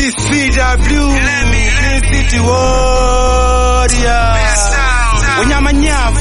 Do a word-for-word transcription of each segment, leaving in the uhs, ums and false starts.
G C W Clean City Warrior Wanyama nyavu.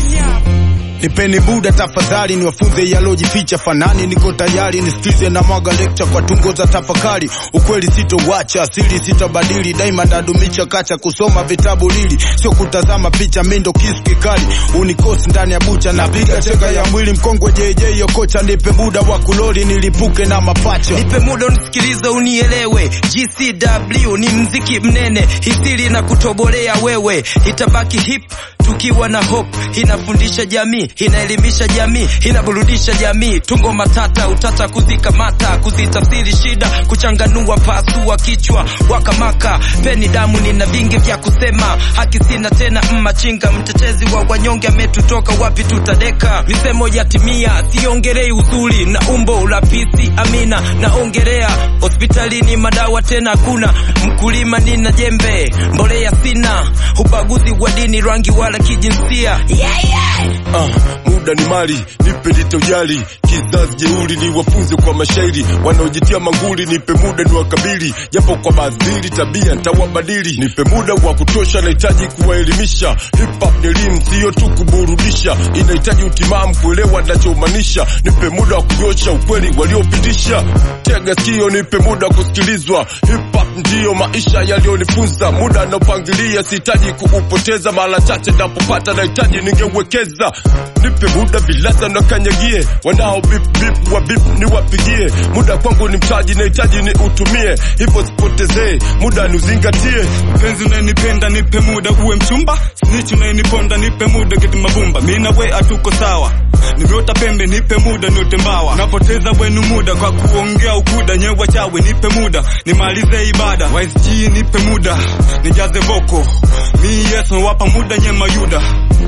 Nipeni muda tafadhali niwafunze yalojificha fanani, niko tayari nisikize na mwaga lecture kwa tungo za tafakari. Ukweli sitowacha, asili sitabadili, daima nadumisha kacha kusoma vitabu lili, sio kutazama picha mindo kisu kikali. Unikosi ndani ya bucha na piga cheka ya mwili mkongwe J J Yokocha. Nipe muda wa kulori nilipuke na mapacha, nipe muda unisikilize unielewe. G C W ni mziki mnene, hisiri na kutobolea wewe, itabaki hip tukiwa na hope. Inafundisha jamii, inaelimisha jamii, inaburudisha jamii. Tungo matata, utata kuzikamata, kuzitafsiri shida, kuchanganua pasua kichwa, wakamaka peni damu. Nina vingi vya kusema, haki sina tena mmachinga. Mtetezi wa wanyonge ametutoka wapi tutadeka. Misemo yatimia, siongelei uzuri na umbo la pisi amina. Naongelea hospitalini madawa tena kuna. Mkulima nina jembe, mbolea sina. Ubaguzi wa dini, rangi wala kijinsia. Yeah, yeah. Uh, muda ni mali, nipe litojali. Kizazi jeuri ni wafunze kwa mashairi, wanaojitia manguli nipe muda ni wakabili. Japo kwa badhili tabia nitawabadili, nipe muda wa kutosha, nahitaji kuwaelimisha. Hip hop ni elimu sio tu kuburudisha, inahitaji utimamu kuelewa ninachomanisha. Nipe muda wa kunyosha ukweli waliopitisha, tega sikio nipe muda kusikilizwa. Hip hop ndio maisha yalionifunza, muda na upangilia sihitaji kuupoteza. Mara chache napopata nahitaji ningewekeza. Nipe muda bilasa na kanyagie, wanao bip bip wa bip ni wapigie. Muda kwangu ni mtaji nahitaji ni utumie, hivyo sipotezee muda nuzingatie. Penzi unanipenda nipe muda uwe mchumba, snitch unaniponda nipe muda get mabumba. Mina we atuko sawa, nimeota pembe nipe muda niote mbawa. Napoteza wenu muda kwa kuongea ukuda, nyewa chawe nipe muda nimalize ibada. Y S G nipe muda nijaze voko, mi Yesu wapa muda nyema Yuda.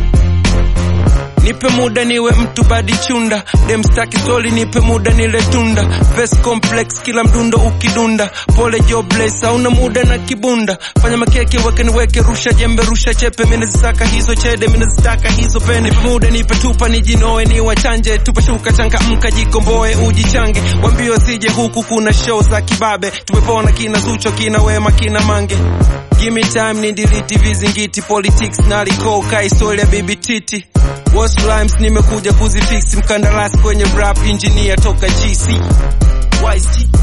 Nipe muda niwe mtu badi chunda, dem staki soli nipe muda nile tunda. Face complex kila mdundo ukidunda, pole jobless hauna muda na kibunda. Fanya makeke weke niweke, rusha jembe rusha chepe. Mine zitaka hizo chede, mine zitaka hizo pene. Nipe muda nipe tupa nijinoe ni wachanje, tupa shuka chanka mka jikomboe ujichange. Wambio sije huku kuna show za kibabe, tumepona kina Zucho kina Wema kina Mange. Give me time ni delete vizingiti, politics na liko kai soil ya bibi titi. What's rhymes nimekuja kuzifix, mkandarasi kwenye rap engineer toka G C Y S G.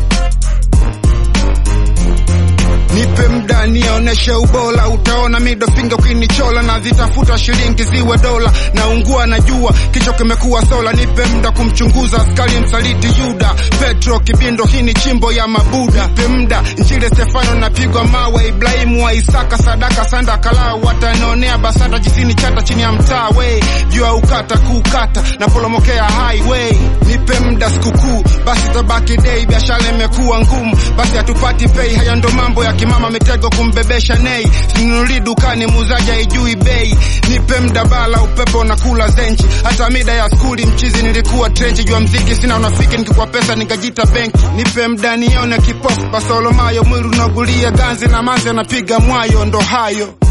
Nipe mda nioneshe ubola, utaona mido finger ukinichola. Na zitafuta shilingi ziwe dola, na ungua na jua kicho kimekuwa sola. Nipe mda kumchunguza askari msaliti Yuda, Petro Kibindo hii ni chimbo ya mabuda. Nipe mda Njile Stefano napigwa mawe, Ibrahimu wa Isaka Sadaka Sanda Kalau. Watanionea basata jisini chata chini ya mtaa we, jua ukata kukata na polomokea highway. Nipe mda sikukuu basi tabaki day, biashara imekuwa ngumu basi hatupati pay. Haya ndo mambo ya kimama mitego kumbebesha nei, sinunuli dukani muzaja ijui bei. Nipe mda bala upepo na kula zenchi, hata mida ya skuli mchizi nilikuwa trenchi. Jua mziki sina unafiki nikikuwa pesa nikajita benki. Nipe mda nione kipofu basolo mayo, mwiru nagulia ganzi na manze napiga mwayo, ndo hayo.